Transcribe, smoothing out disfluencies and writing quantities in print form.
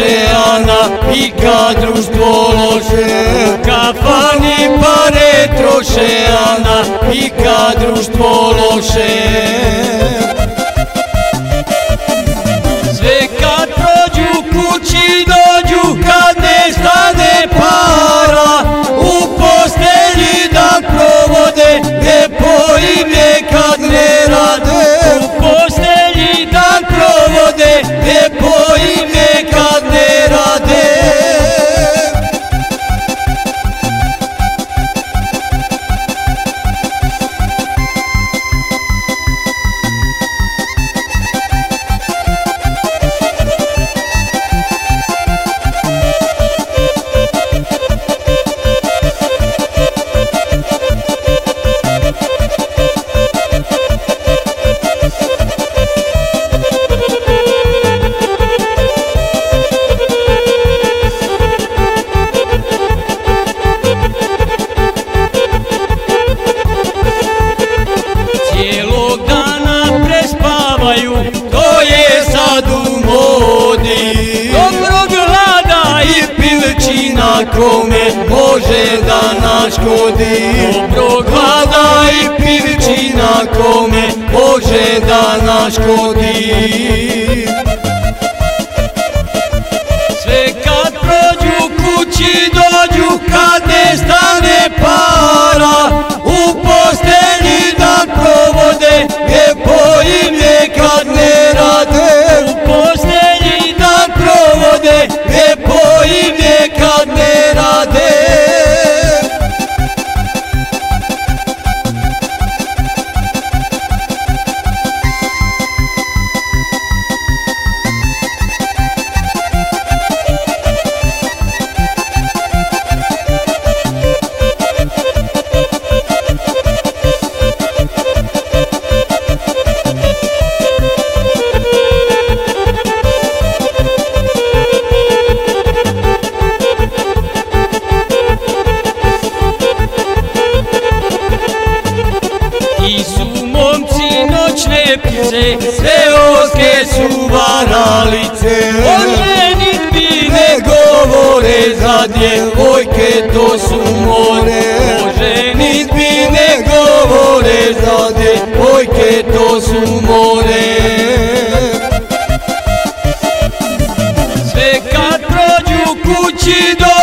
troše, a napika društvo loše. U kafani pare troše, a napika društvo loše. Sve kad prođu kući dođu, kad ne stane para, u postelji dan provode, lijepo im je kad ne rade. U postelji dan provode, lijepo im je kad ne rade. Cijelog dana prespavaju, to je sad u modi. Dobrog hlada i pilčina kome može da naškodi. Dobrog hlada i pilčina kome može da naškodi. Sve kad prođu kući dođu, kad ne stane para, u postelji dan provode, lijepo im je kad ne rade. U postelji dan provode, lijepo im je kad ne rade. Ti su momci noćne ptice, seoske su varalice. O ženitbi ne govore, za djevojke to su more. O ženitbi ne govore, za djevojke to su more. Sve kad prođu kući do